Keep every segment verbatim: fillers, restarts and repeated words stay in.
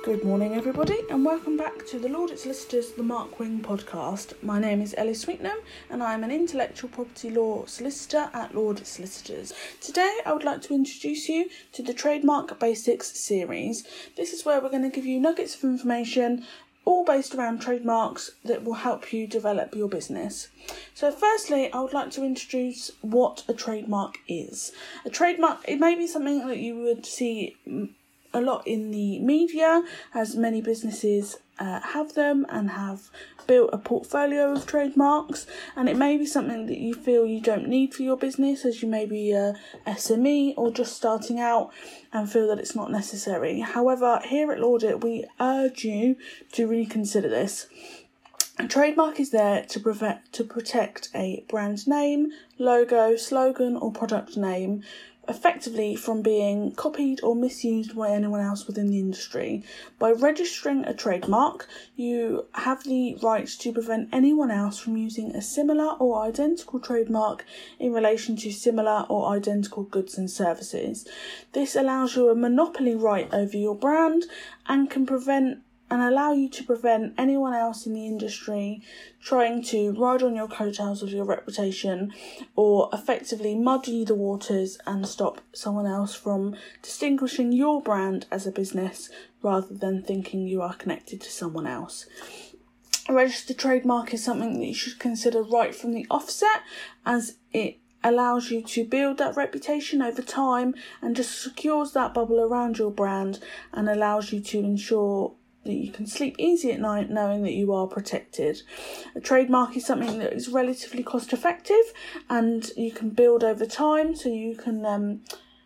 Good morning everybody and welcome back to the Lord Solicitors The Mark Wing podcast. My name is Ellie Sweetnam and I am an intellectual property law solicitor at Lord Solicitors. Today I would like to introduce you to the Trademark Basics series. This is where we're going to give you nuggets of information all based around trademarks that will help you develop your business. So firstly, I would like to introduce what a trademark is. A trademark, it may be something that you would see a lot in the media, as many businesses uh, have them and have built a portfolio of trademarks, and it may be something that you feel you don't need for your business, as you may be a S M E or just starting out and feel that it's not necessary. However, here at Laudit we urge you to reconsider this. A trademark is there to prevent, to protect a brand name, logo, slogan or product name effectively from being copied or misused by anyone else within the industry. By registering a trademark, you have the right to prevent anyone else from using a similar or identical trademark in relation to similar or identical goods and services. This allows you a monopoly right over your brand and can prevent and allow you to prevent anyone else in the industry trying to ride on your coattails of your reputation or effectively muddy the waters and stop someone else from distinguishing your brand as a business rather than thinking you are connected to someone else. A registered trademark is something that you should consider right from the offset, as it allows you to build that reputation over time and just secures that bubble around your brand and allows you to ensure that you can sleep easy at night knowing that you are protected. A trademark is something that is relatively cost effective and you can build over time, so you can um,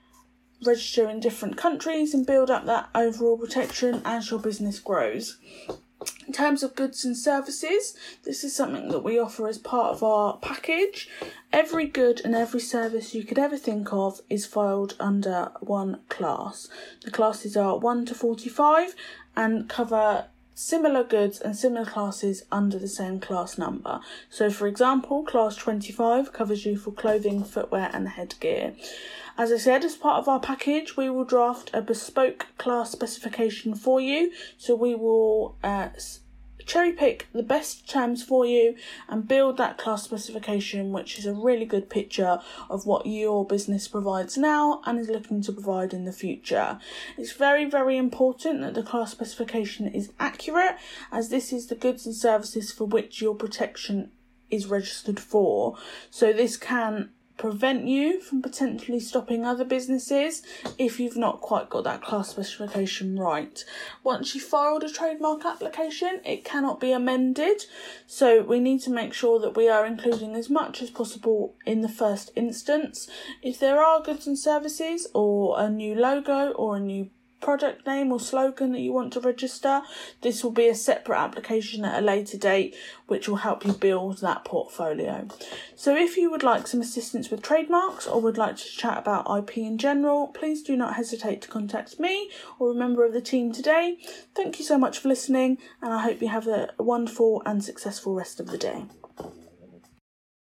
register in different countries and build up that overall protection as your business grows. In terms of goods and services, this is something that we offer as part of our package. Every good and every service you could ever think of is filed under one class. The classes are one to forty-five and cover similar goods and similar classes under the same class number. So for example, class twenty-five covers you for clothing, footwear and headgear. As I said, as part of our package, we will draft a bespoke class specification for you. So we will uh, cherry pick the best terms for you and build that class specification, which is a really good picture of what your business provides now and is looking to provide in the future. It's very, very important that the class specification is accurate, as this is the goods and services for which your protection is registered for. So this can prevent you from potentially stopping other businesses if you've not quite got that class specification right. Once you've filed a trademark application, it cannot be amended, so we need to make sure that we are including as much as possible in the first instance. If there are goods and services or a new logo or a new product name or slogan that you want to register, this will be a separate application at a later date which will help you build that portfolio. So if you would like some assistance with trademarks or would like to chat about I P in general, please do not hesitate to contact me or a member of the team today. Thank you so much for listening and I hope you have a wonderful and successful rest of the day.